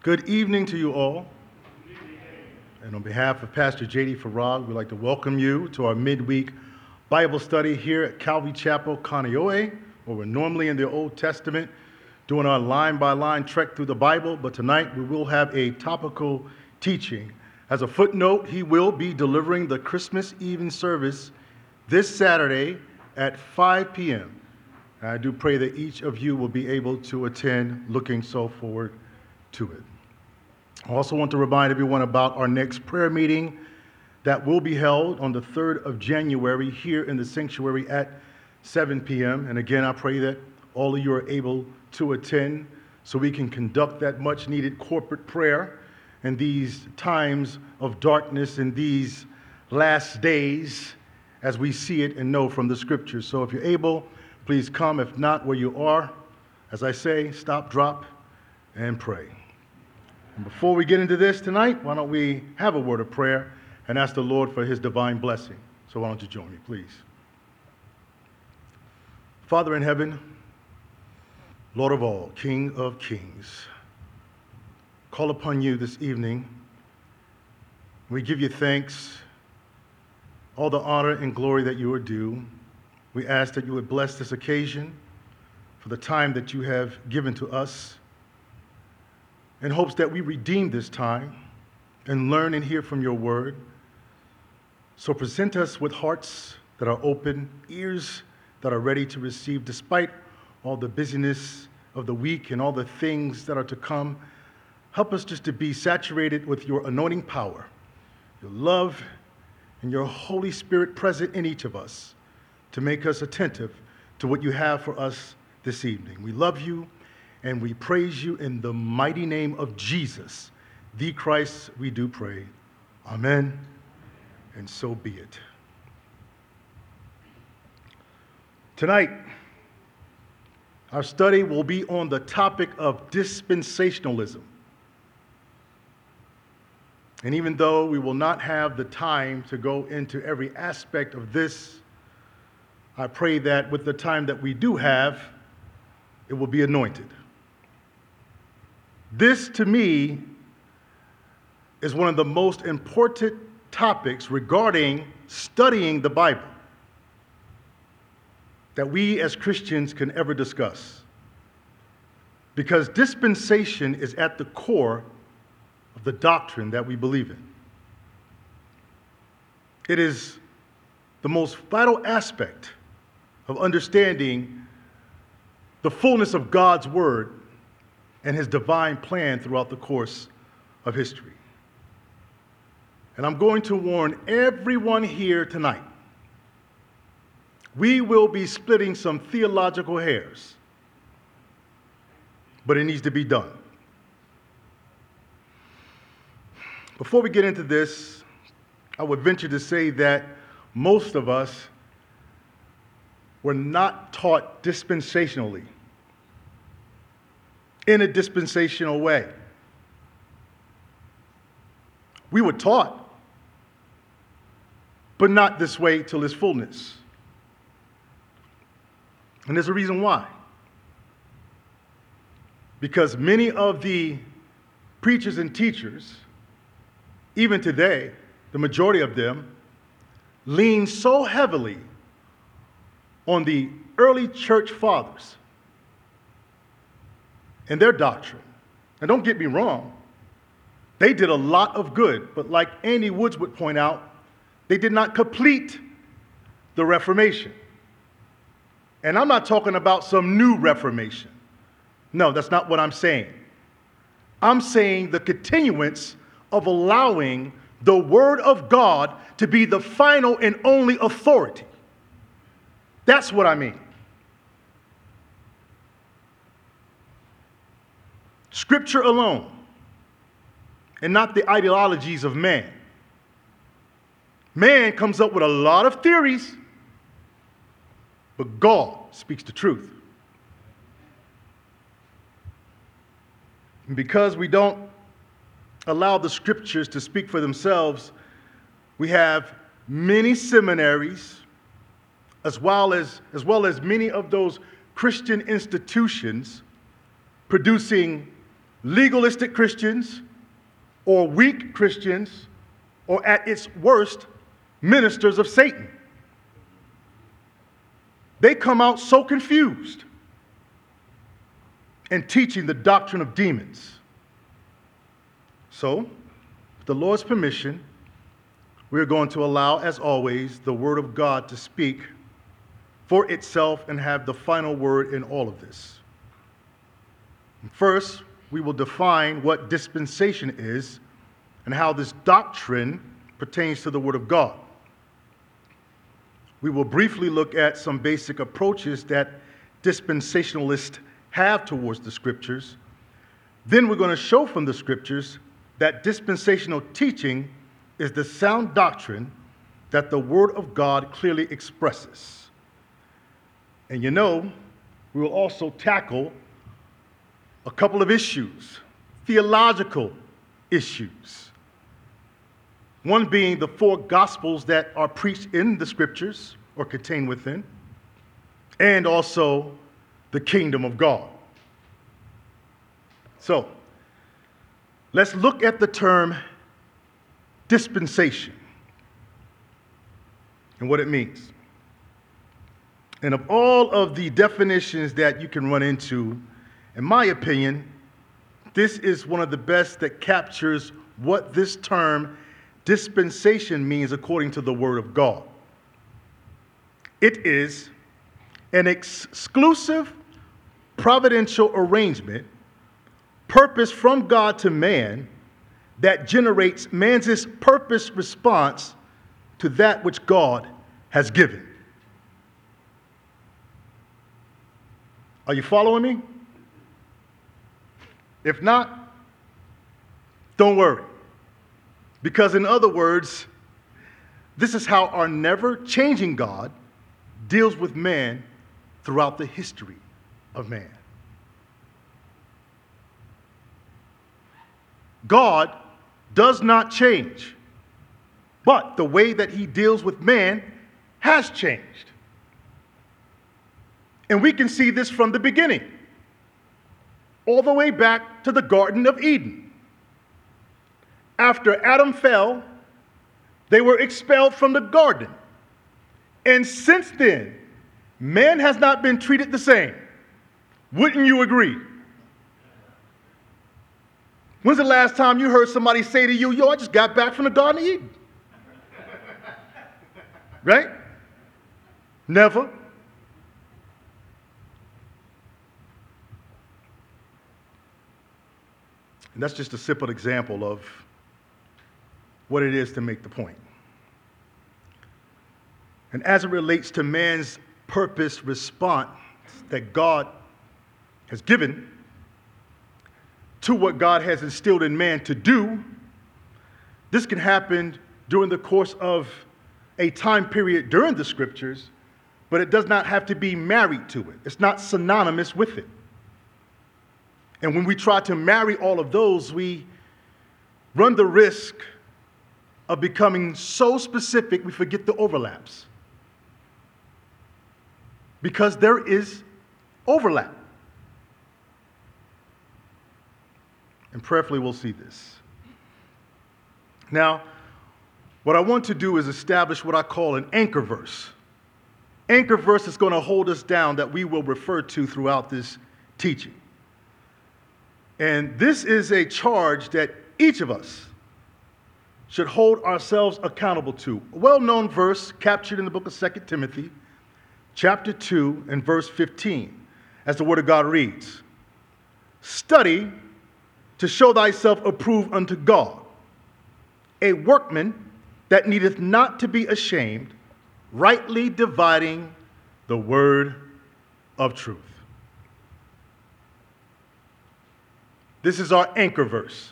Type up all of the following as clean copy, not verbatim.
Good evening to you all. And on behalf of Pastor J.D. Farag, we'd like to welcome you to our midweek Bible study here at Calvary Chapel, Kaneohe, where we're normally in the Old Testament doing our line-by-line trek through the Bible, but tonight we will have a topical teaching. As a footnote, he will be delivering the Christmas Eve service this Saturday at 5 p.m. I do pray that each of you will be able to attend, looking so forward to it. I also want to remind everyone about our next prayer meeting that will be held on the 3rd of January here in the sanctuary at 7 p.m. And again, I pray that all of you are able to attend so we can conduct that much needed corporate prayer in these times of darkness, in these last days, as we see it and know from the scriptures. So if you're able, please come. If not, where you are, as I say, stop, drop, and pray. And before we get into this tonight, why don't we have a word of prayer and ask the Lord for his divine blessing. So why don't you join me, please. Father in heaven, Lord of all, King of kings, call upon you this evening. We give you thanks, all the honor and glory that you are due. We ask that you would bless this occasion for the time that you have given to us, in hopes that we redeem this time and learn and hear from your word. So present us with hearts that are open, ears that are ready to receive, despite all the busyness of the week and all the things that are to come. Help us just to be saturated with your anointing power, your love, and your Holy Spirit present in each of us to make us attentive to what you have for us this evening. We love you. And we praise you in the mighty name of Jesus, the Christ, we do pray. Amen, and so be it. Tonight, our study will be on the topic of dispensationalism. And even though we will not have the time to go into every aspect of this, I pray that with the time that we do have, it will be anointed. This, to me, is one of the most important topics regarding studying the Bible that we as Christians can ever discuss. Because dispensation is at the core of the doctrine that we believe in. It is the most vital aspect of understanding the fullness of God's word and his divine plan throughout the course of history. And I'm going to warn everyone here tonight, we will be splitting some theological hairs, but it needs to be done. Before we get into this, I would venture to say that most of us were not taught dispensationally, in a dispensational way. We were taught, but not this way till its fullness. And there's a reason why. Because many of the preachers and teachers, even today, the majority of them, lean so heavily on the early church fathers and their doctrine. And don't get me wrong, they did a lot of good, but like Andy Woods would point out, they did not complete the Reformation. And I'm not talking about some new Reformation. No, that's not what I'm saying. I'm saying the continuance of allowing the Word of God to be the final and only authority. That's what I mean. Scripture alone, and not the ideologies of man. Man comes up with a lot of theories, but God speaks the truth. And because we don't allow the scriptures to speak for themselves, we have many seminaries, as well as many of those Christian institutions producing legalistic Christians or weak Christians, or at its worst, ministers of Satan. They come out so confused and teaching the doctrine of demons. So, with the Lord's permission, we are going to allow, as always, the Word of God to speak for itself and have the final word in all of this. First, we will define what dispensation is and how this doctrine pertains to the Word of God. We will briefly look at some basic approaches that dispensationalists have towards the Scriptures. Then we're going to show from the Scriptures that dispensational teaching is the sound doctrine that the Word of God clearly expresses. And we will also tackle a couple of issues, theological issues. One being the four Gospels that are preached in the Scriptures or contained within, and also the kingdom of God. So, let's look at the term dispensation and what it means. And of all of the definitions that you can run into, in my opinion, this is one of the best that captures what this term dispensation means according to the Word of God. It is an exclusive providential arrangement purposed from God to man that generates man's purpose response to that which God has given. Are you following me? If not, don't worry. Because in other words, this is how our never-changing God deals with man throughout the history of man. God does not change, but the way that he deals with man has changed. And we can see this from the beginning, all the way back to the Garden of Eden. After Adam fell, they were expelled from the garden. And since then, man has not been treated the same. Wouldn't you agree? When's the last time you heard somebody say to you, I just got back from the Garden of Eden? Right? Never. And that's just a simple example of what it is to make the point. And as it relates to man's purpose response that God has given to what God has instilled in man to do, this can happen during the course of a time period during the Scriptures, but it does not have to be married to it. It's not synonymous with it. And when we try to marry all of those, we run the risk of becoming so specific we forget the overlaps. Because there is overlap. And prayerfully we'll see this. Now, what I want to do is establish what I call an anchor verse. Anchor verse is going to hold us down that we will refer to throughout this teaching. And this is a charge that each of us should hold ourselves accountable to. A well-known verse captured in the book of 2 Timothy, chapter 2 and verse 15, as the Word of God reads, "Study to show thyself approved unto God, a workman that needeth not to be ashamed, rightly dividing the word of truth." This is our anchor verse.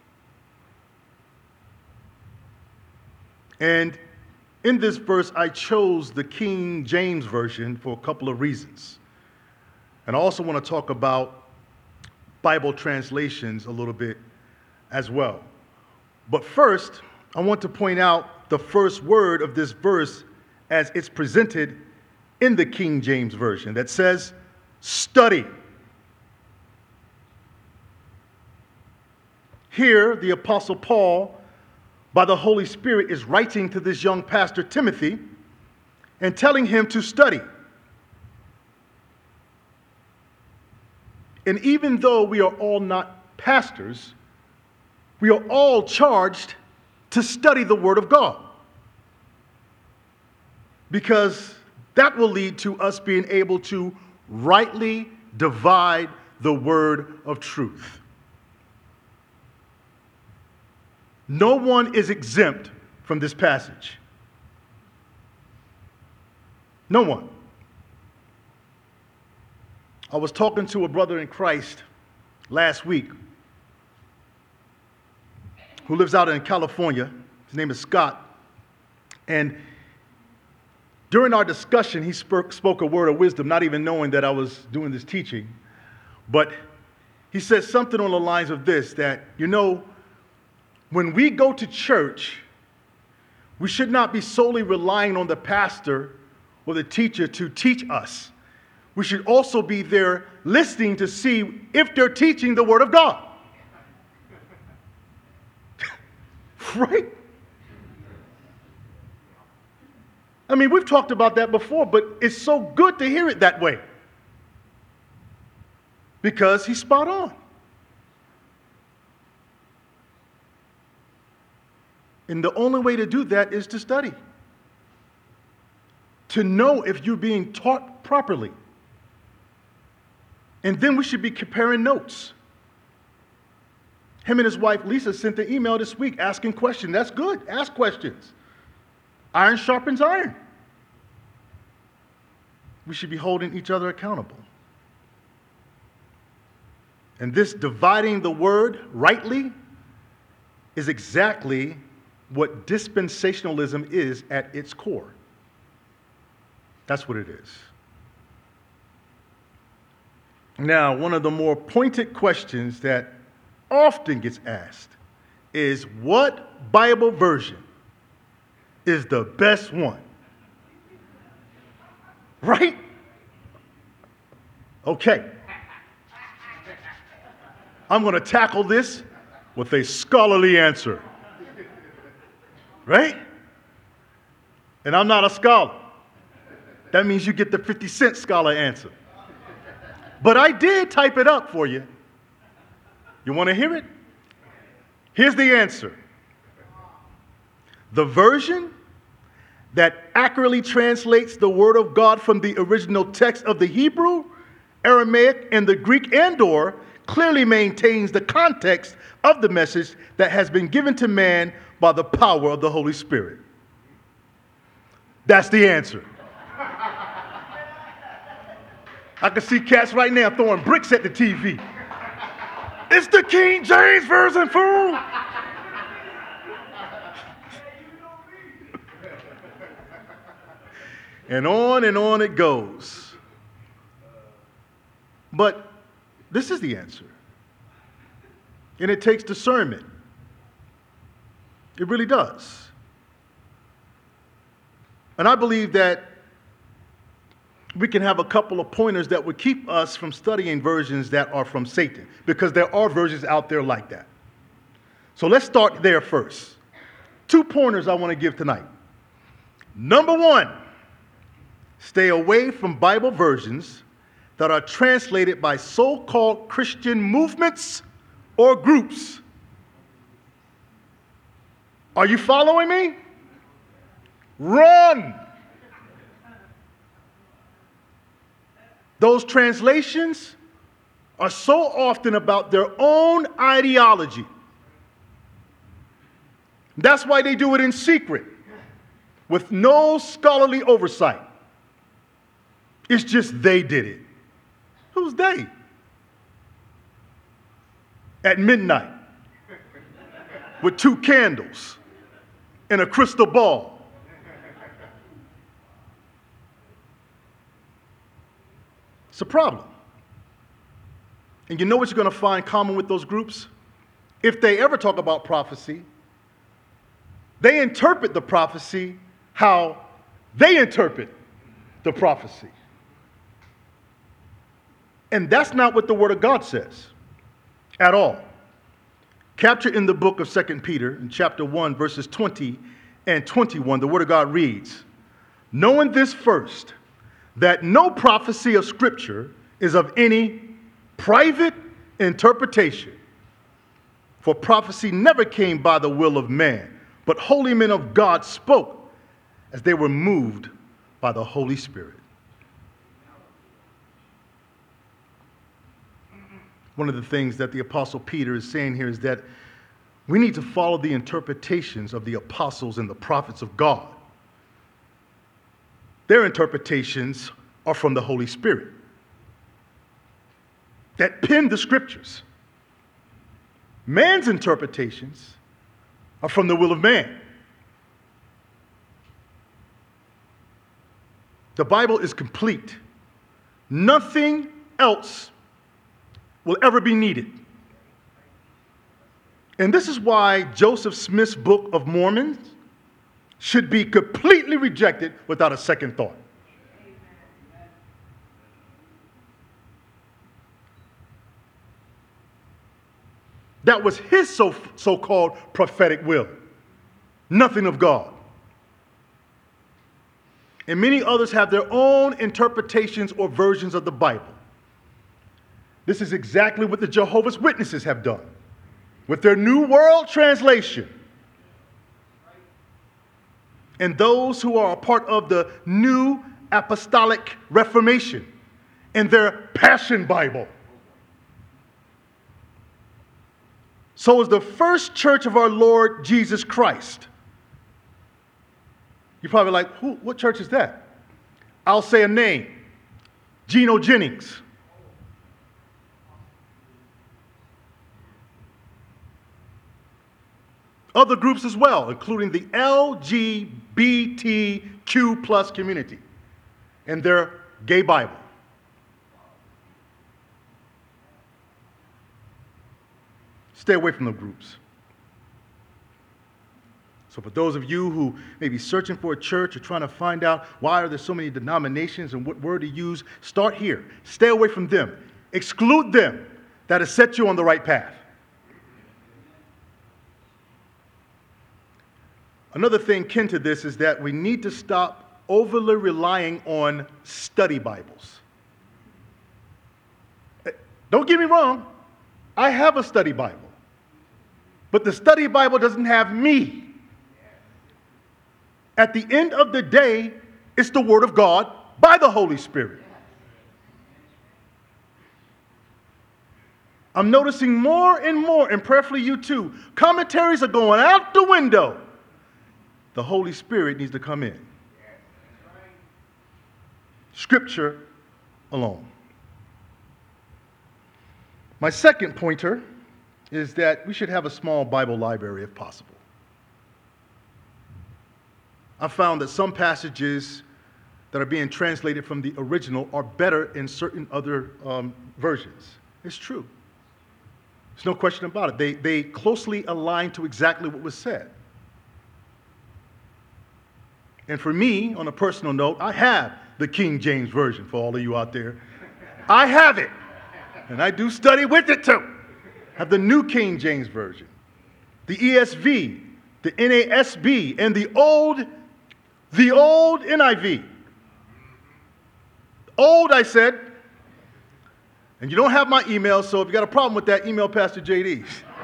And in this verse, I chose the King James Version for a couple of reasons. And I also want to talk about Bible translations a little bit as well. But first, I want to point out the first word of this verse as it's presented in the King James Version that says, study. here the Apostle Paul, by the Holy Spirit, is writing to this young pastor Timothy and telling him to study. And even though we are all not pastors, we are all charged to study the Word of God, because that will lead to us being able to rightly divide the word of truth. No one is exempt from this passage. No one. I was talking to a brother in Christ last week who lives out in California. His name is Scott. And during our discussion, he spoke a word of wisdom, not even knowing that I was doing this teaching. But he said something on the lines of this, that, when we go to church, we should not be solely relying on the pastor or the teacher to teach us. We should also be there listening to see if they're teaching the Word of God. Right? I mean, we've talked about that before, but it's so good to hear it that way, because he's spot on. And the only way to do that is to study, to know if you're being taught properly. And then we should be comparing notes. Him and his wife, Lisa, sent an email this week asking questions. That's good. Ask questions. Iron sharpens iron. We should be holding each other accountable. And this dividing the word rightly is exactly what dispensationalism is at its core. That's what it is. Now, one of the more pointed questions that often gets asked is, what Bible version is the best one? Right? Okay. I'm going to tackle this with a scholarly answer. Right? And I'm not a scholar. That means you get the 50-cent scholar answer. But I did type it up for you. You want to hear it? Here's the answer. The version that accurately translates the Word of God from the original text of the Hebrew, Aramaic, and the Greek and/or clearly maintains the context of the message that has been given to man by the power of the Holy Spirit. That's the answer. I can see cats right now throwing bricks at the TV. It's the King James Version, fool! And on it goes. But this is the answer. And it takes discernment. It really does. And I believe that we can have a couple of pointers that would keep us from studying versions that are from Satan, because there are versions out there like that. So let's start there first. 2 pointers I want to give tonight. Number 1, stay away from Bible versions that are translated by so-called Christian movements or groups. Are you following me? Run! Those translations are so often about their own ideology. That's why they do it in secret, with no scholarly oversight. It's just they did it. Who's they? At midnight, with 2 candles and a crystal ball. It's a problem. And you know what you're going to find common with those groups? If they ever talk about prophecy, they interpret the prophecy how they interpret the prophecy. And that's not what the Word of God says at all. Captured in the book of 2 Peter, in chapter 1, verses 20 and 21, the Word of God reads, knowing this first, that no prophecy of Scripture is of any private interpretation. For prophecy never came by the will of man, but holy men of God spoke as they were moved by the Holy Spirit. One of the things that the Apostle Peter is saying here is that we need to follow the interpretations of the apostles and the prophets of God. Their interpretations are from the Holy Spirit that penned the Scriptures. Man's interpretations are from the will of man. The Bible is complete. Nothing else will ever be needed. And this is why Joseph Smith's Book of Mormon should be completely rejected without a second thought. That was his so-called prophetic will, nothing of God. And many others have their own interpretations or versions of the Bible. This is exactly what the Jehovah's Witnesses have done with their New World Translation. And those who are a part of the New Apostolic Reformation and their Passion Bible. So is the First Church of our Lord Jesus Christ. You're probably like, what church is that? I'll say a name. Geno Jennings. Other groups as well, including the LGBTQ plus community and their gay Bible. Stay away from those groups. So for those of you who may be searching for a church or trying to find out why are there so many denominations and what word to use, start here. Stay away from them. Exclude them. That has set you on the right path. Another thing kin to this is that we need to stop overly relying on study Bibles. Don't get me wrong. I have a study Bible. But the study Bible doesn't have me. At the end of the day, it's the Word of God by the Holy Spirit. I'm noticing more and more, and prayerfully you too, commentaries are going out the window. The Holy Spirit needs to come in. Scripture alone. My second pointer is that we should have a small Bible library if possible. I found that some passages that are being translated from the original are better in certain other versions. It's true. There's no question about it. They closely align to exactly what was said. And for me, on a personal note, I have the King James Version for all of you out there. I have it. And I do study with it too. I have the New King James Version, the ESV, the NASB, and the old NIV. Old, I said. And you don't have my email, so if you got a problem with that, email Pastor JD.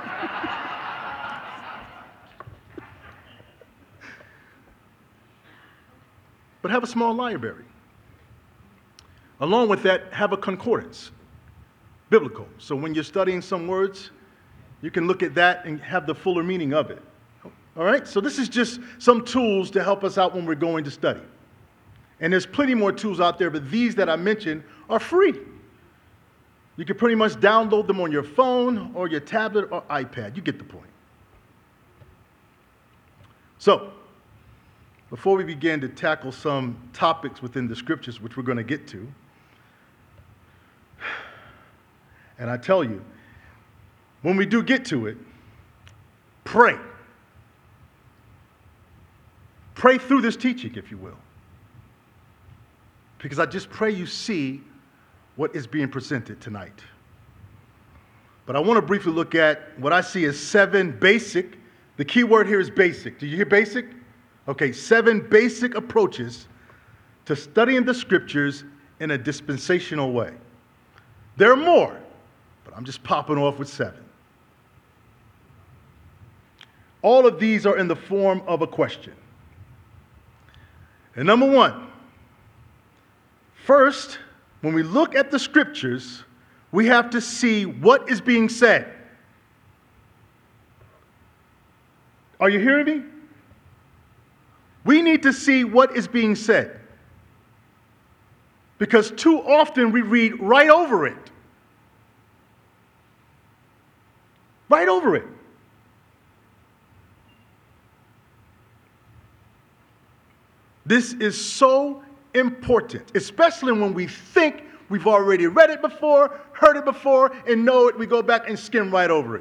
But have a small library. Along with that, have a concordance, biblical. So when you're studying some words, you can look at that and have the fuller meaning of it. All right? So this is just some tools to help us out when we're going to study. And there's plenty more tools out there, but these that I mentioned are free. You can pretty much download them on your phone or your tablet or iPad. You get the point. So, before we begin to tackle some topics within the scriptures, which we're going to get to, and I tell you, when we do get to it, pray. Pray through this teaching, if you will. Because I just pray you see what is being presented tonight. But I want to briefly look at what I see as 7 basic, the key word here is basic. Did you hear basic? Okay, 7 basic approaches to studying the scriptures in a dispensational way. There are more, but I'm just popping off with 7. All of these are in the form of a question. And number 1, first, when we look at the scriptures, we have to see what is being said. Are you hearing me? We need to see what is being said. Because too often we read right over it. Right over it. This is so important, especially when we think we've already read it before, heard it before, and know it. We go back and skim right over it.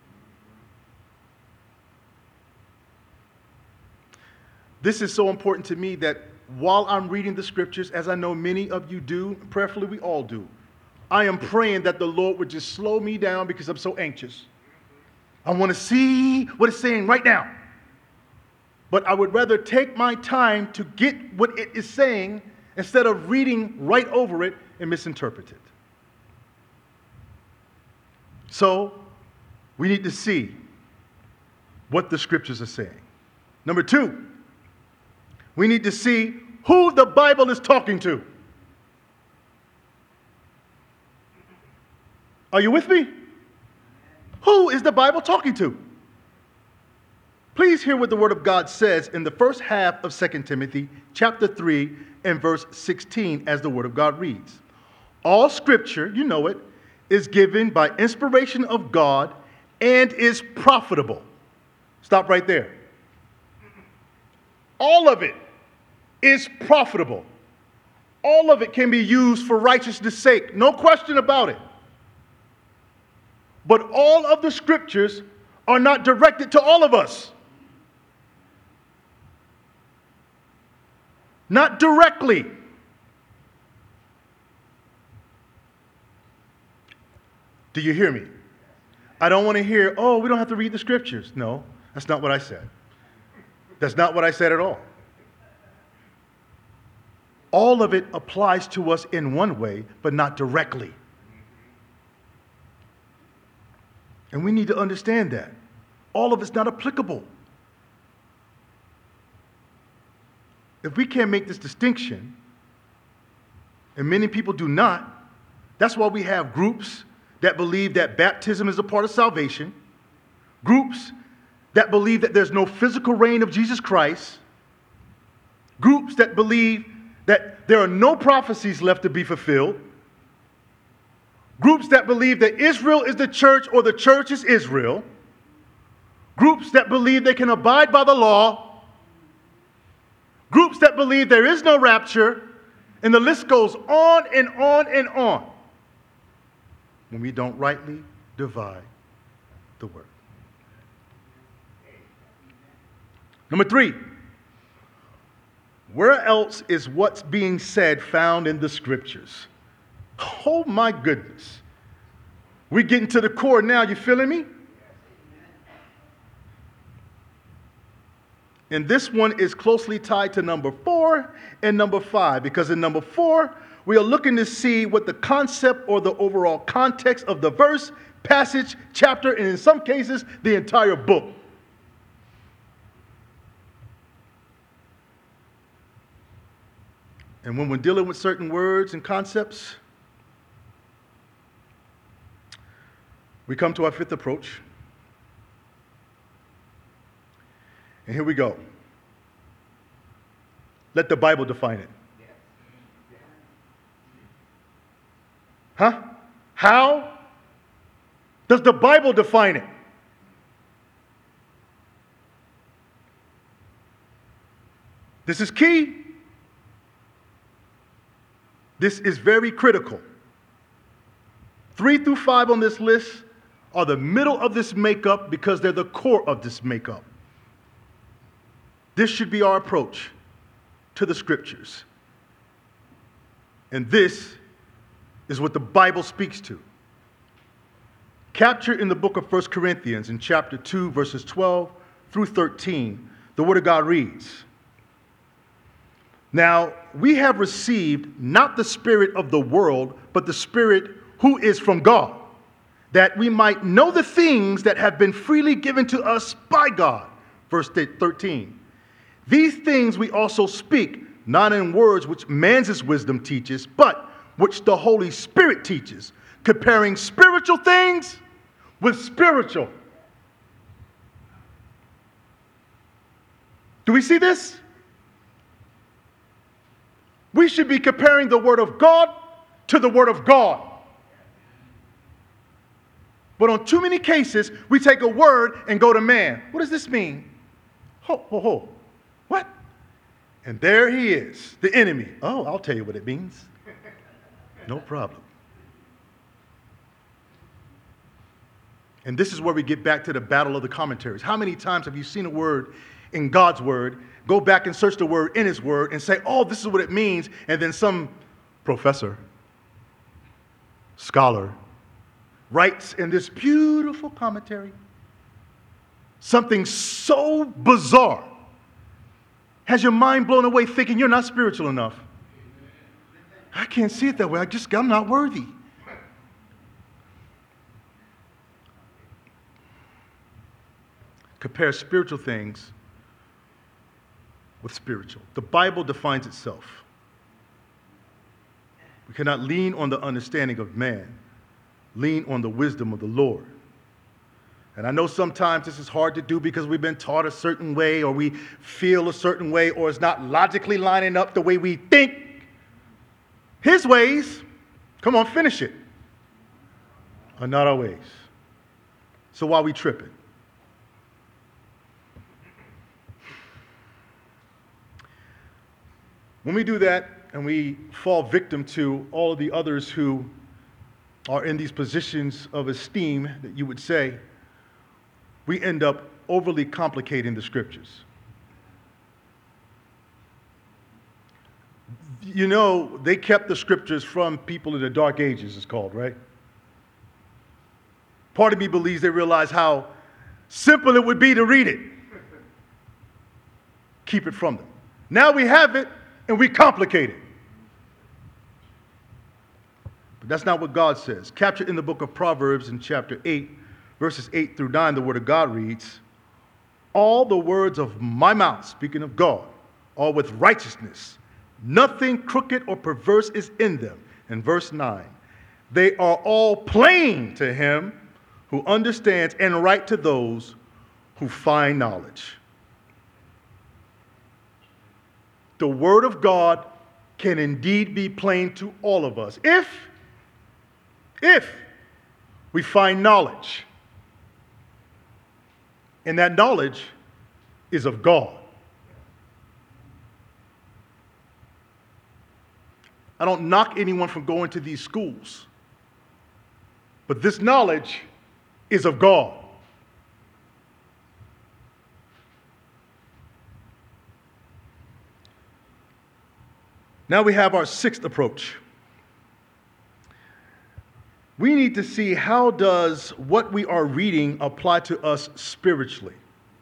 This is so important to me that while I'm reading the scriptures, as I know many of you do, prayerfully we all do, I am praying that the Lord would just slow me down because I'm so anxious. I want to see what it's saying right now. But I would rather take my time to get what it is saying instead of reading right over it and misinterpret it. So, we need to see what the scriptures are saying. Number 2, we need to see who the Bible is talking to. Are you with me? Who is the Bible talking to? Please hear what the Word of God says in the first half of 2 Timothy chapter 3 and verse 16 as the Word of God reads. All Scripture, you know it, is given by inspiration of God and is profitable. Stop right there. All of it is profitable. All of it can be used for righteousness' sake. No question about it. But all of the scriptures are not directed to all of us. Not directly. Do you hear me? I don't want to hear, oh, we don't have to read the scriptures. No, that's not what I said. That's not what I said at all. All of it applies to us in one way, but not directly. And we need to understand that. All of it's not applicable. If we can't make this distinction, and many people do not, that's why we have groups that believe that baptism is a part of salvation, groups that believe that there's no physical reign of Jesus Christ, groups that believe that there are no prophecies left to be fulfilled, groups that believe that Israel is the church or the church is Israel, groups that believe they can abide by the law, groups that believe there is no rapture, and the list goes on and on and on when we don't rightly divide the word. Number 3, where else is what's being said found in the scriptures? Oh my goodness. We're getting to the core now. You feeling me? And this one is closely tied to number 4 and number 5, because in number 4, we are looking to see what the concept or the overall context of the verse, passage, chapter, and in some cases, the entire book. And when we're dealing with certain words and concepts, we come to our 5th approach. And here we go. Let the Bible define it. Huh? How does the Bible define it? This is key. This is very critical. 3 through 5 on this list are the middle of this makeup because they're the core of this makeup. This should be our approach to the scriptures. And this is what the Bible speaks to. Captured in the book of 1 Corinthians in chapter 2, verses 12 through 13, the Word of God reads, "Now we have received not the spirit of the world, but the Spirit who is from God, that we might know the things that have been freely given to us by God." Verse 13, "These things we also speak, not in words which man's wisdom teaches, but which the Holy Spirit teaches, comparing spiritual things with spiritual." Do we see this? We should be comparing the Word of God to the Word of God. But on too many cases, we take a word and go to man. What does this mean? Ho, ho, ho. What? And there he is, the enemy. Oh, I'll tell you what it means. No problem. And this is where we get back to the battle of the commentaries. How many times have you seen a word in God's word, go back and search the word in his word and say, oh, this is what it means, and then some professor, scholar, writes in this beautiful commentary something so bizarre, has your mind blown away thinking you're not spiritual enough. I can't see it that way. I'm not worthy. Compare spiritual things with spiritual. The Bible defines itself. We cannot lean on the understanding of man, lean on the wisdom of the Lord. And I know sometimes this is hard to do because we've been taught a certain way, or we feel a certain way, or it's not logically lining up the way we think. His ways, come on, finish it, are not our ways. So why are we tripping? When we do that and we fall victim to all of the others who are in these positions of esteem, that you would say, we end up overly complicating the scriptures. You know, they kept the scriptures from people in the Dark Ages, it's called, right? Part of me believes they realize how simple it would be to read it. Keep it from them. Now we have it, and we complicate it. But that's not what God says. Captured in the book of Proverbs in chapter 8, verses 8 through 9, the Word of God reads, "All the words of my mouth," speaking of God, "are with righteousness. Nothing crooked or perverse is in them." In verse 9, "They are all plain to him who understands, and right to those who find knowledge." The Word of God can indeed be plain to all of us if we find knowledge. And that knowledge is of God. I don't knock anyone from going to these schools, but this knowledge is of God. Now we have our sixth approach. We need to see, how does what we are reading apply to us spiritually?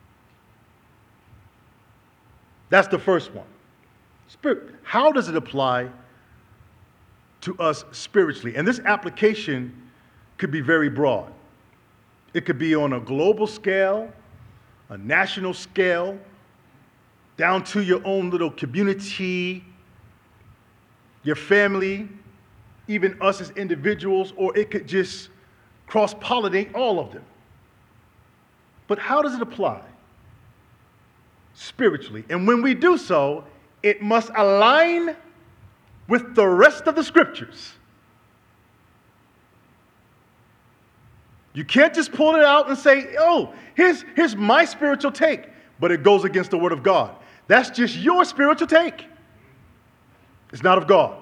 That's the first one. How does it apply to us spiritually? And this application could be very broad. It could be on a global scale, a national scale, down to your own little community, your family, even us as individuals, or it could just cross-pollinate all of them. But how does it apply spiritually? And when we do so, it must align with the rest of the scriptures. You can't just pull it out and say, oh, here's my spiritual take, but it goes against the Word of God. That's just your spiritual take. It's not of God.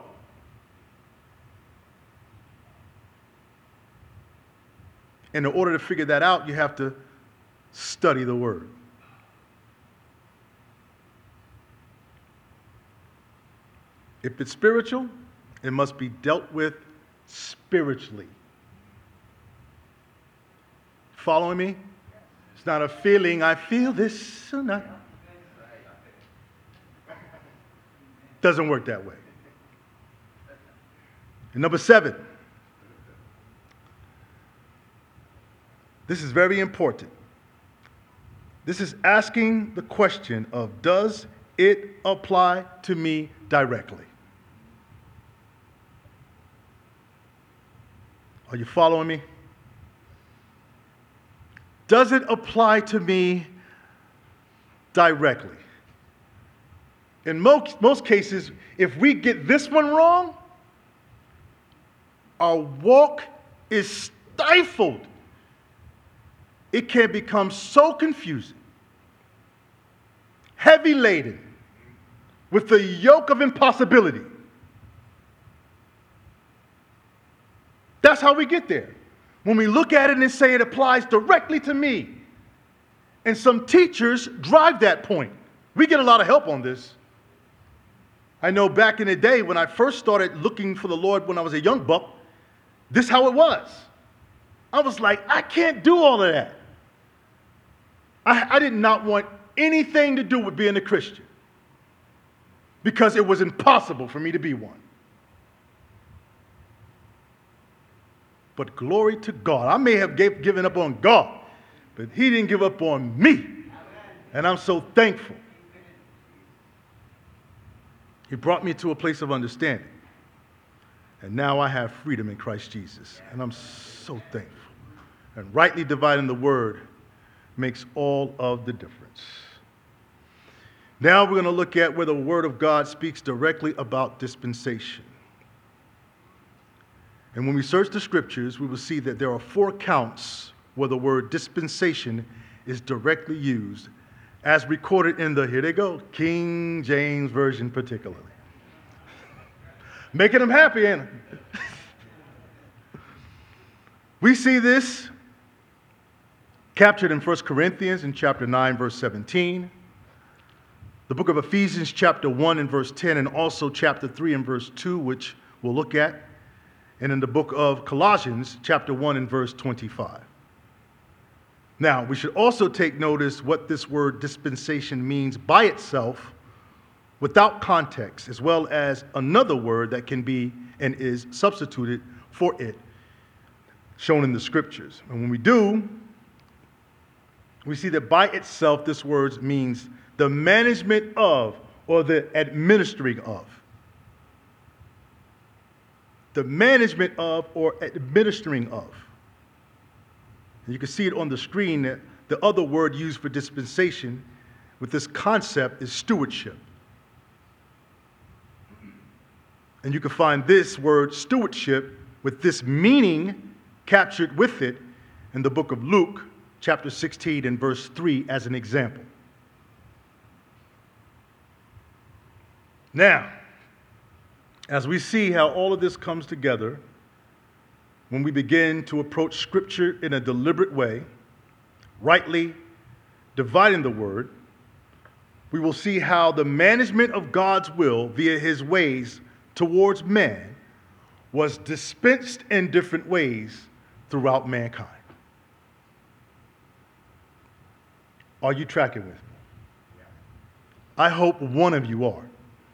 And in order to figure that out, you have to study the Word. If it's spiritual, it must be dealt with spiritually. Following me? It's not a feeling, I feel this or not. Doesn't work that way. And number 7. This is very important. This is asking the question of, does it apply to me directly? Are you following me? Does it apply to me directly? In most cases, if we get this one wrong, our walk is stifled. It can become so confusing, heavy laden with the yoke of impossibility. That's how we get there. When we look at it and say it applies directly to me. And some teachers drive that point. We get a lot of help on this. I know back in the day when I first started looking for the Lord when I was a young buck, this is how it was. I was like, I can't do all of that. I did not want anything to do with being a Christian because it was impossible for me to be one. But glory to God. I may have given up on God, but he didn't give up on me. And I'm so thankful. He brought me to a place of understanding. And now I have freedom in Christ Jesus. And I'm so thankful. And rightly dividing the word makes all of the difference. Now we're going to look at where the word of God speaks directly about dispensation. And when we search the scriptures, we will see that there are 4 counts where the word dispensation is directly used, as recorded in the, here they go, King James Version particularly. Making them happy, ain't it? We see this captured in 1 Corinthians in chapter 9, verse 17, the book of Ephesians chapter 1 and verse 10, and also chapter 3 and verse 2, which we'll look at, and in the book of Colossians chapter 1 and verse 25. Now, we should also take notice what this word dispensation means by itself without context, as well as another word that can be and is substituted for it, shown in the scriptures. And when we do, we see that by itself this word means the management of or the administering of. The management of or administering of. And you can see it on the screen that the other word used for dispensation with this concept is stewardship. And you can find this word stewardship with this meaning captured with it in the book of Luke, chapter 16 and verse 3 as an example. Now, as we see how all of this comes together, when we begin to approach Scripture in a deliberate way, rightly dividing the word, we will see how the management of God's will via his ways towards man was dispensed in different ways throughout mankind. Are you tracking with me? I hope one of you are.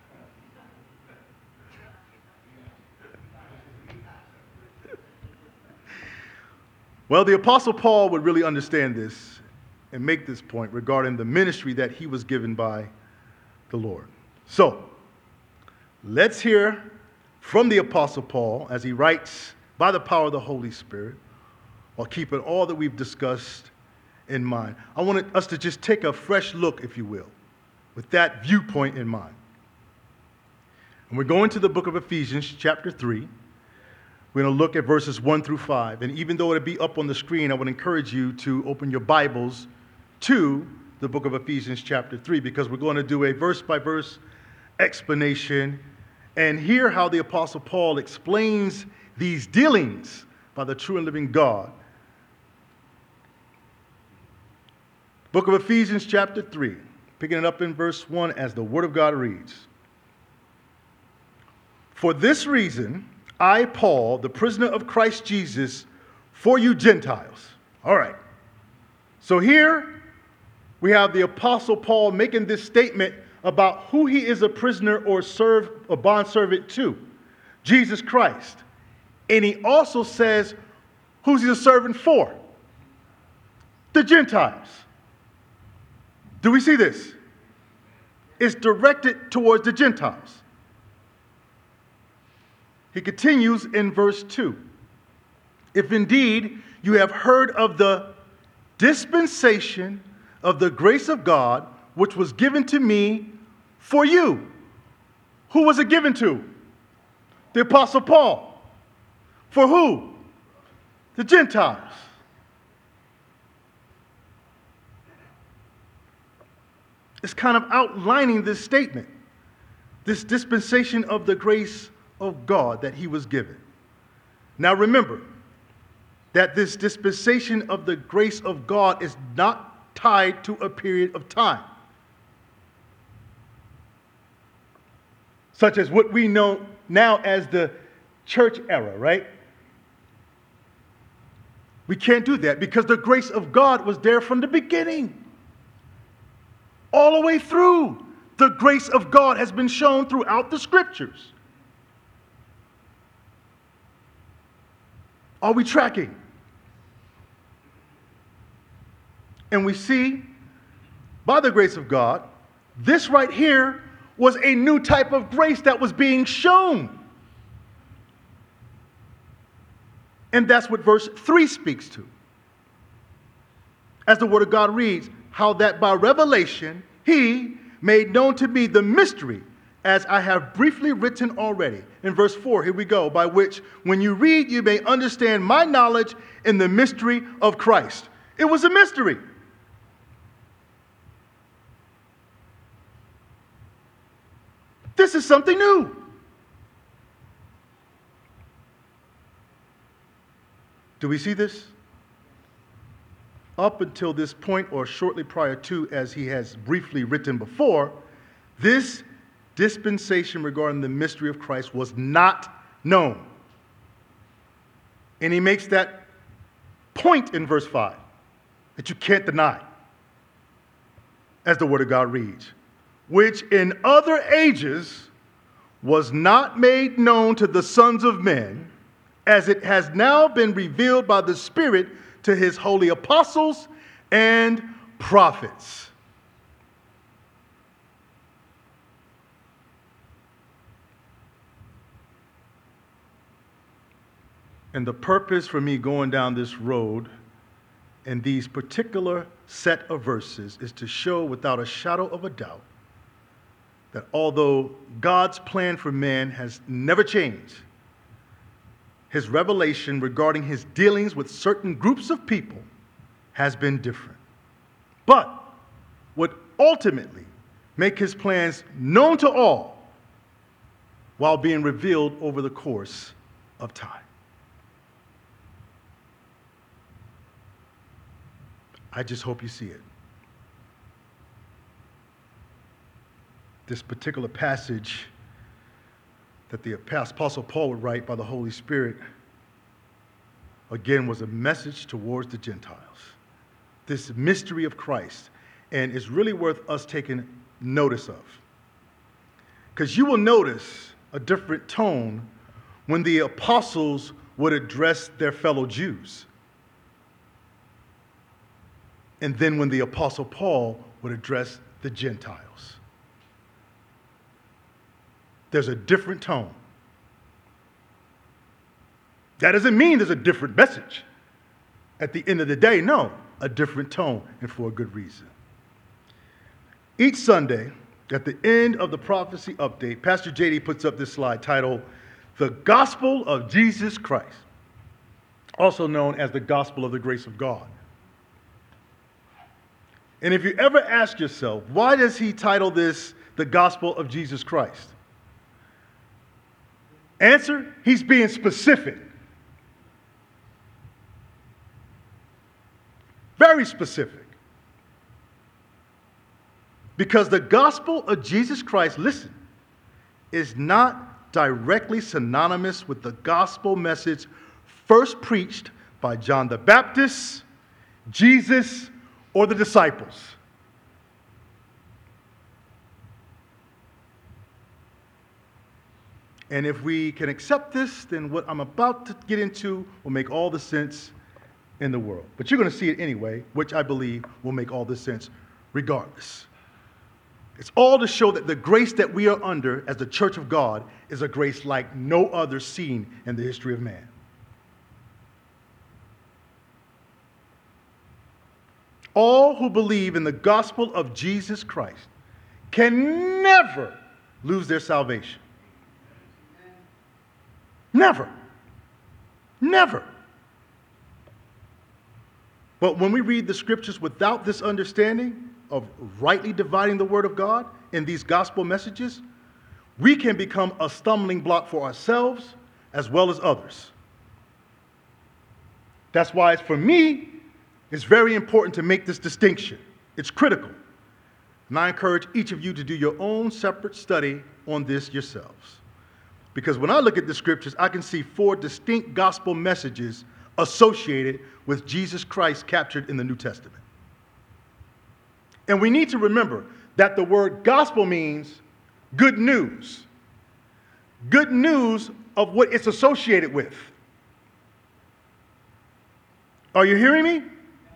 Well, the Apostle Paul would really understand this and make this point regarding the ministry that he was given by the Lord. So, let's hear from the Apostle Paul as he writes by the power of the Holy Spirit, while keeping all that we've discussed in mind. I want us to just take a fresh look, if you will, with that viewpoint in mind. And we're going to the book of Ephesians, chapter 3. We're going to look at verses 1 through 5. And even though it'll be up on the screen, I would encourage you to open your Bibles to the book of Ephesians, chapter 3, because we're going to do a verse-by-verse explanation and hear how the Apostle Paul explains these dealings by the true and living God. Book of Ephesians, chapter 3, picking it up in verse 1 as the Word of God reads. For this reason, I, Paul, the prisoner of Christ Jesus, for you Gentiles. All right, So here we have the Apostle Paul making this statement about who he is a prisoner or a bondservant to, Jesus Christ. And he also says who's he a servant for? The Gentiles. Do we see this? It's directed towards the Gentiles. He continues in verse 2. If indeed you have heard of the dispensation of the grace of God, which was given to me for you. Who was it given to? The Apostle Paul. For who? The Gentiles. It's kind of outlining this statement, this dispensation of the grace of God that he was given. Now remember that this dispensation of the grace of God is not tied to a period of time, such as what we know now as the church era, right? We can't do that because the grace of God was there from the beginning. All the way through, the grace of God has been shown throughout the scriptures. Are we tracking? And we see, by the grace of God, this right here was a new type of grace that was being shown. And that's what verse 3 speaks to. As the Word of God reads, how that by revelation he made known to me the mystery, as I have briefly written already. In verse 4, here we go, by which when you read, you may understand my knowledge in the mystery of Christ. It was a mystery. This is something new. Do we see this? Up until this point, or shortly prior to, as he has briefly written before, this dispensation regarding the mystery of Christ was not known. And he makes that point in verse 5 that you can't deny, as the Word of God reads, which in other ages was not made known to the sons of men, as it has now been revealed by the Spirit to his holy apostles and prophets. And the purpose for me going down this road in these particular set of verses is to show without a shadow of a doubt that although God's plan for man has never changed, his revelation regarding his dealings with certain groups of people has been different. But would ultimately make his plans known to all while being revealed over the course of time. I just hope you see it. This particular passage that the Apostle Paul would write by the Holy Spirit, again, was a message towards the Gentiles. This mystery of Christ, and it's really worth us taking notice of. Because you will notice a different tone when the apostles would address their fellow Jews, and then when the Apostle Paul would address the Gentiles. There's a different tone. That doesn't mean there's a different message. At the end of the day, no, a different tone, and for a good reason. Each Sunday, at the end of the prophecy update, Pastor JD puts up this slide titled, The Gospel of Jesus Christ, also known as the Gospel of the Grace of God. And if you ever ask yourself, why does he title this the Gospel of Jesus Christ? Answer, he's being specific. Very specific. Because the gospel of Jesus Christ, listen, is not directly synonymous with the gospel message first preached by John the Baptist, Jesus, or the disciples. And if we can accept this, then what I'm about to get into will make all the sense in the world. But you're going to see it anyway, which I believe will make all the sense regardless. It's all to show that the grace that we are under as the church of God is a grace like no other seen in the history of man. All who believe in the gospel of Jesus Christ can never lose their salvation. Never. Never. But when we read the scriptures without this understanding of rightly dividing the word of God in these gospel messages, we can become a stumbling block for ourselves as well as others. That's why for me, it's very important to make this distinction. It's critical. And I encourage each of you to do your own separate study on this yourselves. Because when I look at the scriptures, I can see 4 distinct gospel messages associated with Jesus Christ captured in the New Testament. And we need to remember that the word gospel means good news. Good news of what it's associated with. Are you hearing me?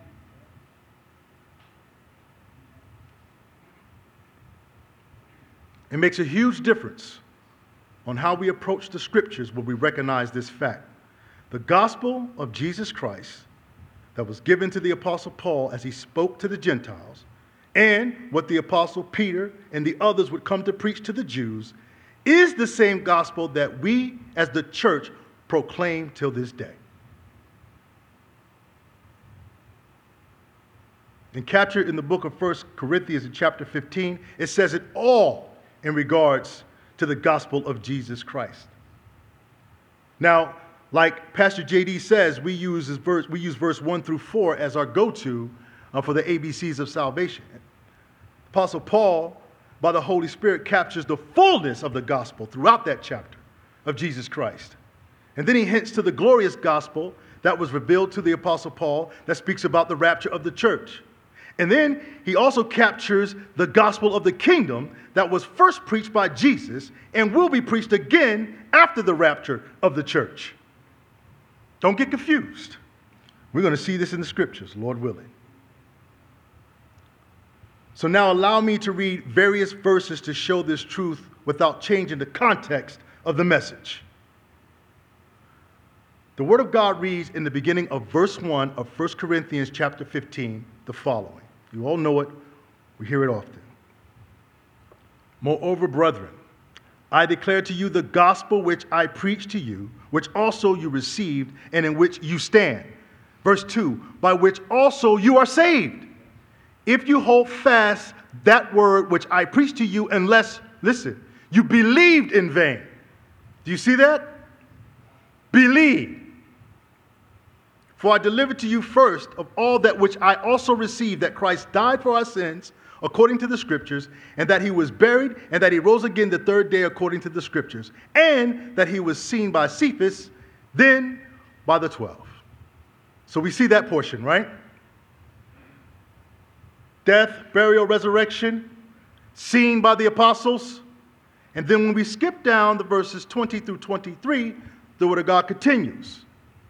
It makes a huge difference on how we approach the scriptures when we recognize this fact. The gospel of Jesus Christ that was given to the Apostle Paul as he spoke to the Gentiles, and what the Apostle Peter and the others would come to preach to the Jews, is the same gospel that we as the church proclaim till this day. And captured in the book of 1 Corinthians in chapter 15, it says it all in regards to the gospel of Jesus Christ. Now, like Pastor JD says, we use verse 1 through 4 as our go-to for the ABCs of salvation. Apostle Paul, by the Holy Spirit, captures the fullness of the gospel throughout that chapter of Jesus Christ. And then he hints to the glorious gospel that was revealed to the Apostle Paul that speaks about the rapture of the church. And then he also captures the gospel of the kingdom that was first preached by Jesus and will be preached again after the rapture of the church. Don't get confused. We're going to see this in the scriptures, Lord willing. So now allow me to read various verses to show this truth without changing the context of the message. The Word of God reads in the beginning of verse 1 of 1 Corinthians chapter 15 the following. You all know it. We hear it often. Moreover, brethren, I declare to you the gospel which I preached to you, which also you received, and in which you stand. Verse 2, by which also you are saved, if you hold fast that word which I preached to you, unless, listen, you believed in vain. Do you see that? Believe. For I delivered to you first of all that which I also received, that Christ died for our sins, according to the Scriptures, and that he was buried, and that he rose again the third day according to the Scriptures, and that he was seen by Cephas, then by the 12. So we see that portion, right? Death, burial, resurrection, seen by the apostles. And then when we skip down the verses 20 through 23, the Word of God continues.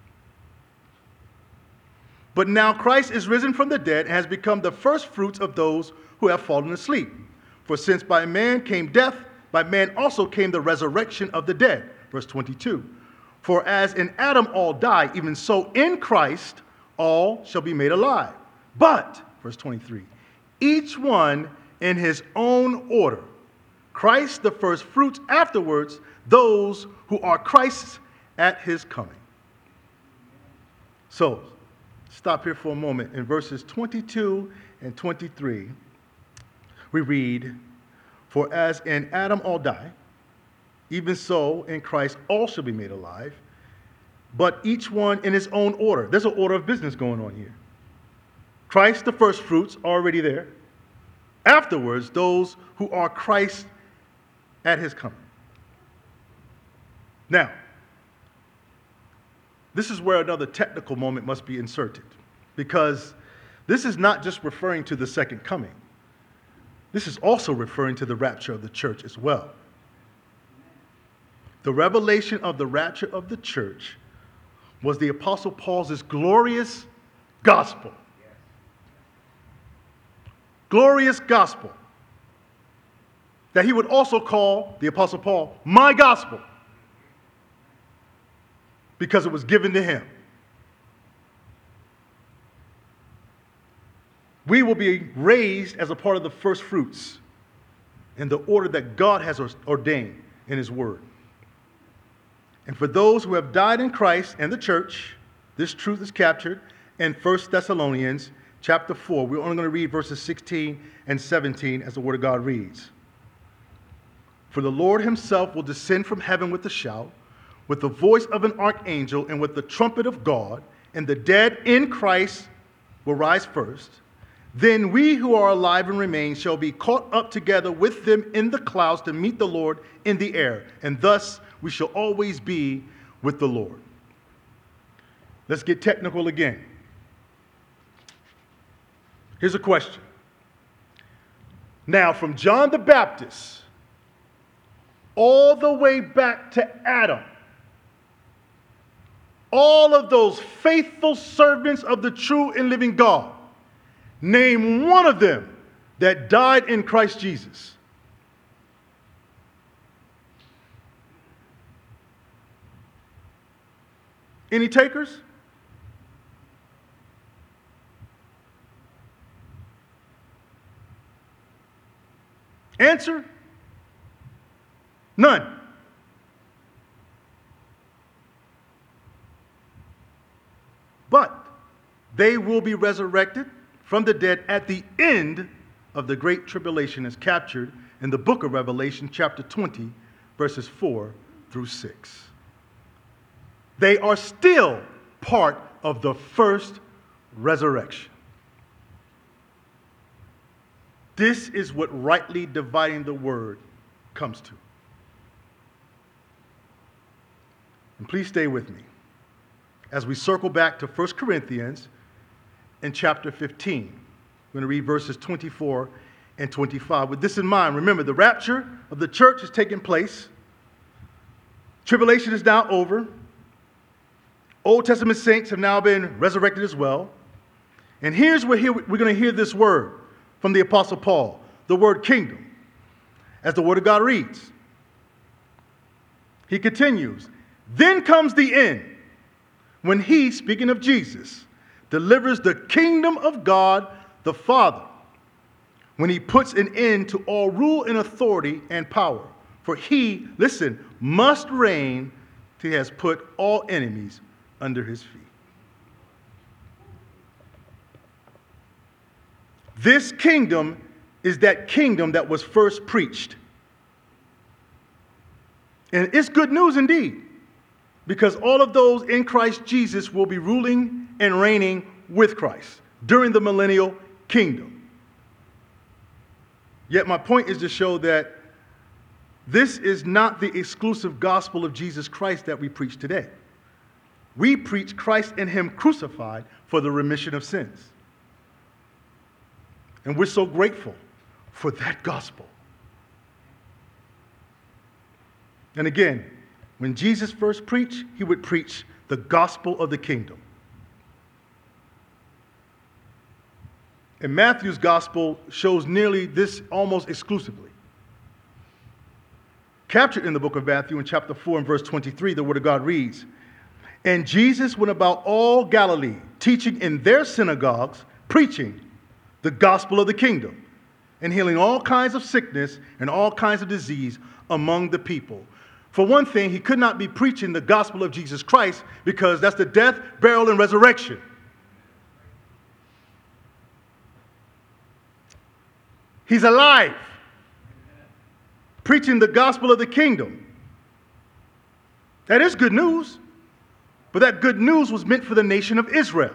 But now Christ is risen from the dead and has become the first fruits of those who have fallen asleep. For since by man came death, by man also came the resurrection of the dead. Verse 22. For as in Adam all die, even so in Christ all shall be made alive. But, verse 23, each one in his own order. Christ the first fruits, afterwards those who are Christ's at his coming. So, stop here for a moment. In verses 22 and 23, we read, for as in Adam all die, even so in Christ all shall be made alive, but each one in his own order. There's an order of business going on here. Christ, the first fruits, already there. Afterwards, those who are Christ at his coming. Now, this is where another technical moment must be inserted, because this is not just referring to the second coming. This is also referring to the rapture of the church as well. The revelation of the rapture of the church was the Apostle Paul's glorious gospel. Glorious gospel. That he would also call, the Apostle Paul, my gospel. Because it was given to him. We will be raised as a part of the first fruits in the order that God has ordained in his word. And for those who have died in Christ and the church, this truth is captured in 1 Thessalonians chapter 4. We're only going to read verses 16 and 17 as the word of God reads. For the Lord himself will descend from heaven with a shout, with the voice of an archangel, and with the trumpet of God, and the dead in Christ will rise first. Then we who are alive and remain shall be caught up together with them in the clouds to meet the Lord in the air, and thus we shall always be with the Lord. Let's get technical again. Here's a question. Now, from John the Baptist all the way back to Adam, all of those faithful servants of the true and living God, name one of them that died in Christ Jesus. Any takers? Answer? None. But they will be resurrected from the dead at the end of the great tribulation, as captured in the book of Revelation, chapter 20, verses 4 through 6. They are still part of the first resurrection. This is what rightly dividing the word comes to. And please stay with me as we circle back to 1 Corinthians in chapter 15. We're going to read verses 24 and 25. With this in mind, remember, the rapture of the church has taken place. Tribulation is now over. Old Testament saints have now been resurrected as well. And here's where we're going to hear this word from the Apostle Paul, the word kingdom, as the word of God reads. He continues, then comes the end, when he, speaking of Jesus, delivers the kingdom of God the Father, when he puts an end to all rule and authority and power. For he, listen, must reign till he has put all enemies under his feet. This kingdom is that kingdom that was first preached. And it's good news indeed, because all of those in Christ Jesus will be ruling and reigning with Christ during the millennial kingdom. Yet my point is to show that this is not the exclusive gospel of Jesus Christ that we preach today. We preach Christ and him crucified for the remission of sins. And we're so grateful for that gospel. And again, when Jesus first preached, he would preach the gospel of the kingdom. And Matthew's gospel shows nearly this almost exclusively. Captured in the book of Matthew in chapter 4 and verse 23, the word of God reads, and Jesus went about all Galilee, teaching in their synagogues, preaching the gospel of the kingdom, and healing all kinds of sickness and all kinds of disease among the people. For one thing, he could not be preaching the gospel of Jesus Christ because that's the death, burial, and resurrection. He's alive, preaching the gospel of the kingdom. That is good news, but that good news was meant for the nation of Israel.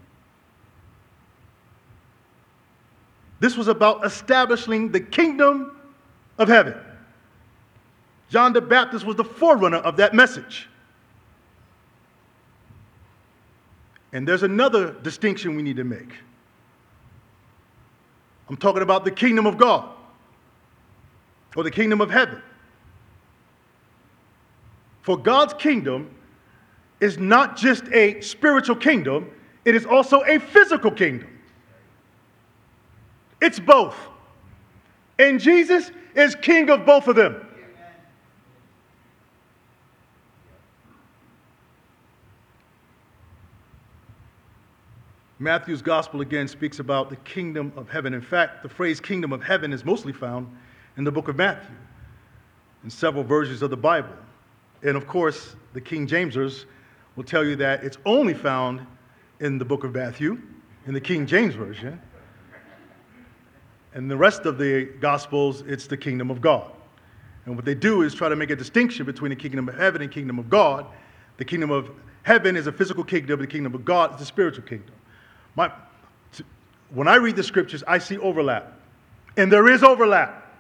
This was about establishing the kingdom of heaven. John the Baptist was the forerunner of that message. And there's another distinction we need to make. I'm talking about the kingdom of God or the kingdom of heaven. For God's kingdom is not just a spiritual kingdom, it is also a physical kingdom. It's both. And Jesus is king of both of them. Matthew's gospel again speaks about the kingdom of heaven. In fact, the phrase kingdom of heaven is mostly found in the book of Matthew, in several versions of the Bible. And of course, the King Jamesers will tell you that it's only found in the book of Matthew, in the King James Version. And the rest of the Gospels, it's the kingdom of God. And what they do is try to make a distinction between the kingdom of heaven and kingdom of God. The kingdom of heaven is a physical kingdom. The kingdom of God is a spiritual kingdom. When I read the scriptures, I see overlap. And there is overlap.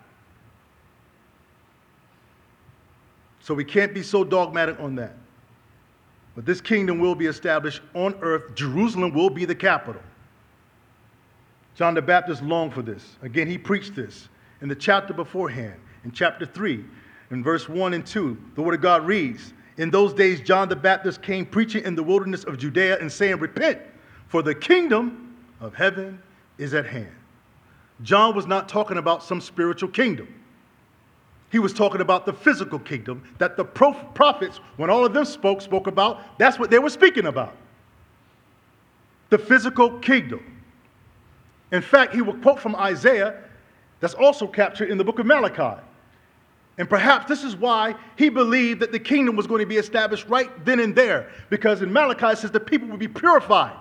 So we can't be so dogmatic on that. But this kingdom will be established on earth. Jerusalem will be the capital. John the Baptist longed for this. Again, he preached this in the chapter beforehand, in chapter 3, in verse 1 and 2. The word of God reads, "In those days John the Baptist came preaching in the wilderness of Judea and saying, 'Repent, for the kingdom of heaven is at hand.'" John was not talking about some spiritual kingdom. He was talking about the physical kingdom that the prophets, when all of them spoke about. That's what they were speaking about. The physical kingdom. In fact, he will quote from Isaiah that's also captured in the book of Malachi. And perhaps this is why he believed that the kingdom was going to be established right then and there. Because in Malachi it says the people would be purified.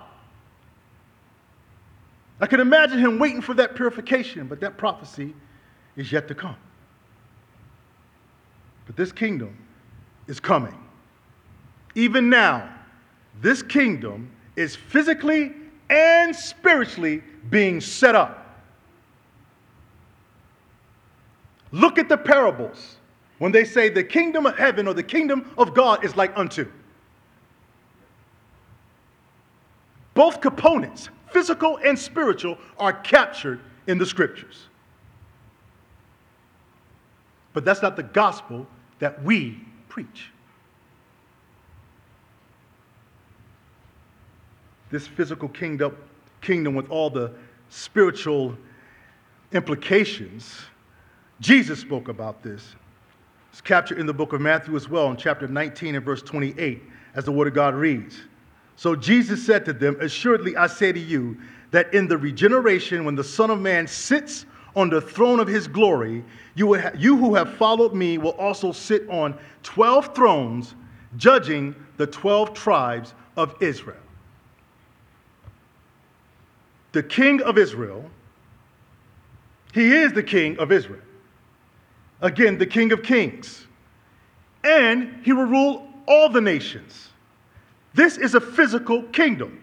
I can imagine him waiting for that purification, but that prophecy is yet to come. But this kingdom is coming. Even now, this kingdom is physically and spiritually being set up. Look at the parables when they say the kingdom of heaven or the kingdom of God is like unto. Both components, physical and spiritual, are captured in the scriptures. But that's not the gospel that we preach. This physical kingdom with all the spiritual implications, Jesus spoke about this. It's captured in the book of Matthew as well, in chapter 19 and verse 28, as the word of God reads. "So Jesus said to them, 'Assuredly I say to you, that in the regeneration, when the Son of Man sits on the throne of his glory, you who have followed me will also sit on 12 thrones, judging the 12 tribes of Israel.'" The King of Israel, he is the King of Israel. Again, the King of Kings. And he will rule all the nations. This is a physical kingdom.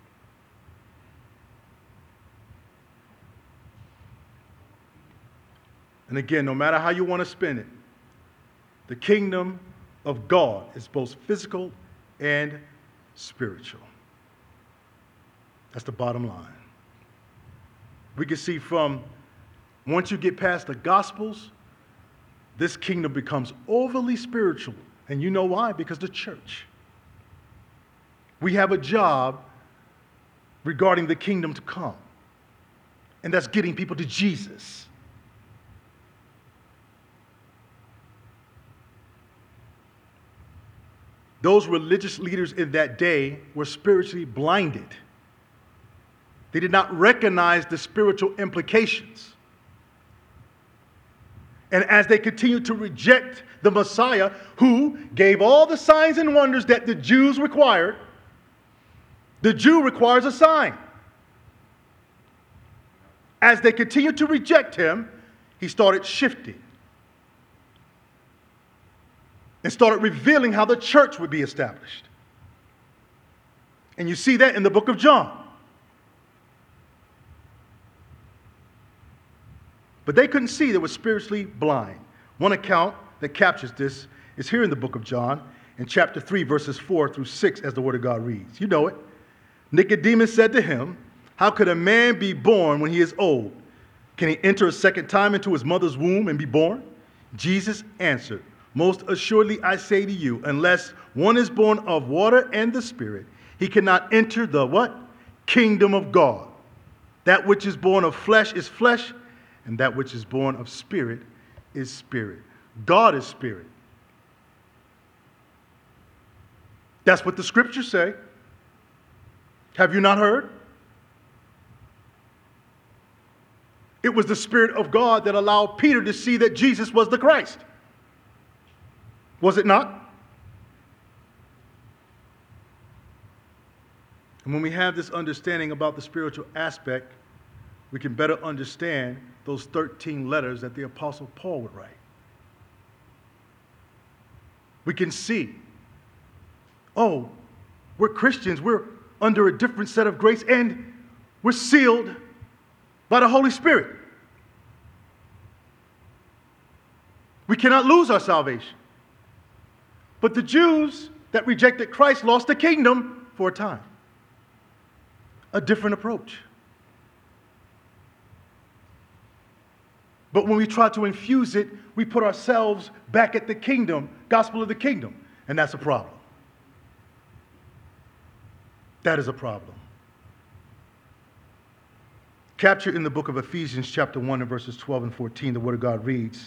And again, no matter how you want to spin it, the kingdom of God is both physical and spiritual. That's the bottom line. We can see from, once you get past the Gospels, this kingdom becomes overly spiritual. And you know why? Because the church. We have a job regarding the kingdom to come. And that's getting people to Jesus. Those religious leaders in that day were spiritually blinded. They did not recognize the spiritual implications. And as they continued to reject the Messiah, who gave all the signs and wonders that the Jews required, the Jew requires a sign. As they continued to reject him, he started shifting and started revealing how the church would be established. And you see that in the book of John. But they couldn't see, they were spiritually blind. One account that captures this is here in the book of John, in chapter 3, verses 4 through 6, as the word of God reads. You know it. "Nicodemus said to him, 'How could a man be born when he is old? Can he enter a second time into his mother's womb and be born? Jesus answered, most assuredly I say to you, unless one is born of water and the Spirit, he cannot enter the what? Kingdom of God. That which is born of flesh is flesh, and that which is born of spirit is spirit. God is spirit. That's what the scriptures say. Have you not heard? It was the Spirit of God that allowed Peter to see that Jesus was the Christ. Was it not? And when we have this understanding about the spiritual aspect, we can better understand those 13 letters that the Apostle Paul would write. We can see, oh, we're Christians, we're under a different set of grace, and we're sealed by the Holy Spirit. We cannot lose our salvation. But the Jews that rejected Christ lost the kingdom for a time. A different approach. But when we try to infuse it, we put ourselves back at the kingdom, gospel of the kingdom, and that's a problem. That is a problem. Captured in the book of Ephesians chapter 1 and verses 12 and 14, the Word of God reads,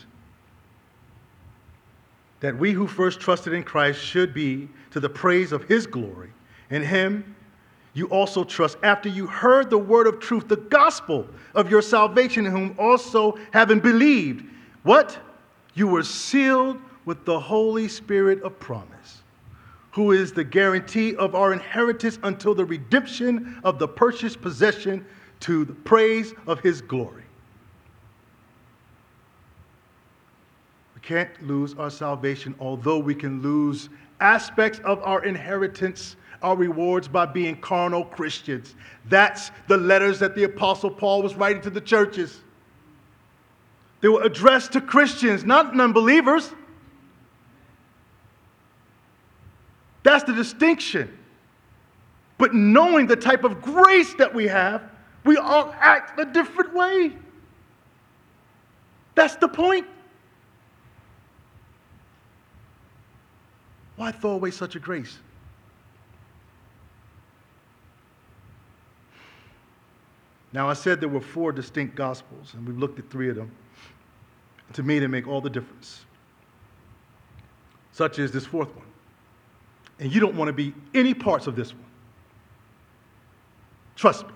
that we who first trusted in Christ should be to the praise of his glory. In him you also trust after you heard the word of truth, the gospel of your salvation, in whom also having believed, what? You were sealed with the Holy Spirit of promise, who is the guarantee of our inheritance until the redemption of the purchased possession to the praise of his glory. We can't lose our salvation, although we can lose aspects of our inheritance, our rewards, by being carnal Christians. That's the letters that the Apostle Paul was writing to the churches. They were addressed to Christians, not non-believers. That's the distinction. But knowing the type of grace that we have, we all act a different way. That's the point. Why throw away such a grace? Now, I said there were 4 distinct gospels, and we've looked at 3 of them. To me, they make all the difference. Such as this 4th one. And you don't want to be any parts of this one. Trust me.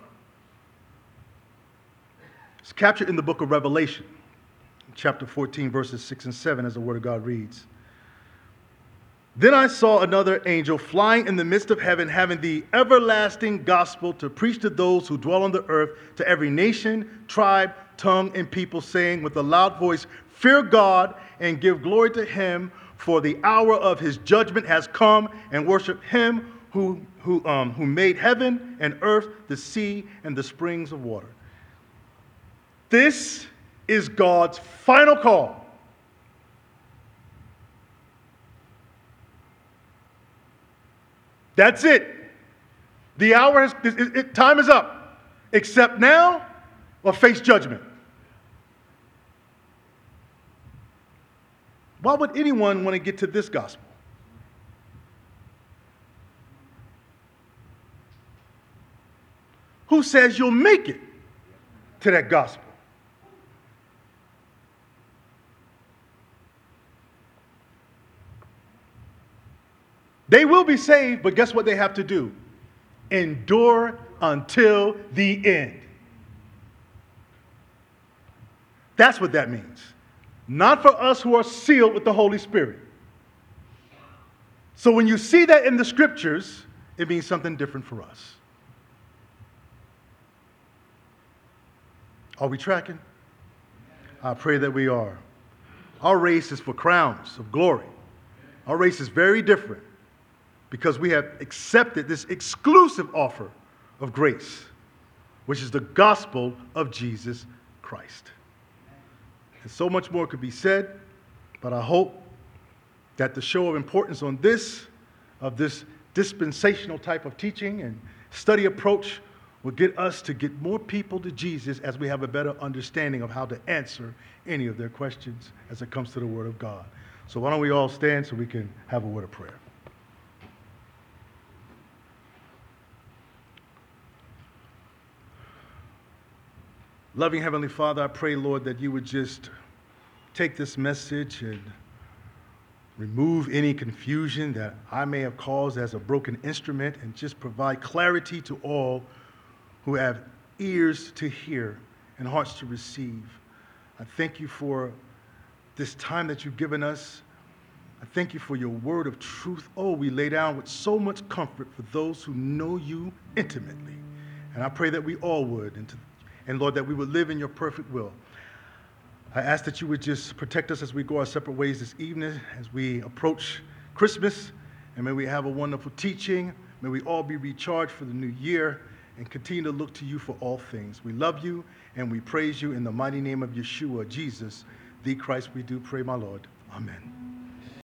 It's captured in the book of Revelation, chapter 14, verses 6 and 7, as the Word of God reads. Then I saw another angel flying in the midst of heaven, having the everlasting gospel to preach to those who dwell on the earth, to every nation, tribe, tongue, and people, saying with a loud voice, fear God and give glory to him, for the hour of his judgment has come, and worship him who made heaven and earth, the sea, and the springs of water. This is God's final call. That's it. The hour time is up. Accept now or face judgment. Why would anyone want to get to this gospel? Who says you'll make it to that gospel? They will be saved, but guess what they have to do? Endure until the end. That's what that means. Not for us who are sealed with the Holy Spirit. So when you see that in the scriptures, it means something different for us. Are we tracking? I pray that we are. Our race is for crowns of glory. Our race is very different, because we have accepted this exclusive offer of grace, which is the gospel of Jesus Christ. And so much more could be said, but I hope that the show of importance of this dispensational type of teaching and study approach will get us to get more people to Jesus as we have a better understanding of how to answer any of their questions as it comes to the Word of God. So why don't we all stand so we can have a word of prayer. Loving Heavenly Father, I pray, Lord, that you would just take this message and remove any confusion that I may have caused as a broken instrument and just provide clarity to all who have ears to hear and hearts to receive. I thank you for this time that you've given us. I thank you for your word of truth. Oh, we lay down with so much comfort for those who know you intimately. And I pray that we all would, and Lord, that we would live in your perfect will. I ask that you would just protect us as we go our separate ways this evening, as we approach Christmas, and may we have a wonderful teaching. May we all be recharged for the new year and continue to look to you for all things. We love you and we praise you in the mighty name of Yeshua, Jesus, the Christ we do pray, my Lord. Amen.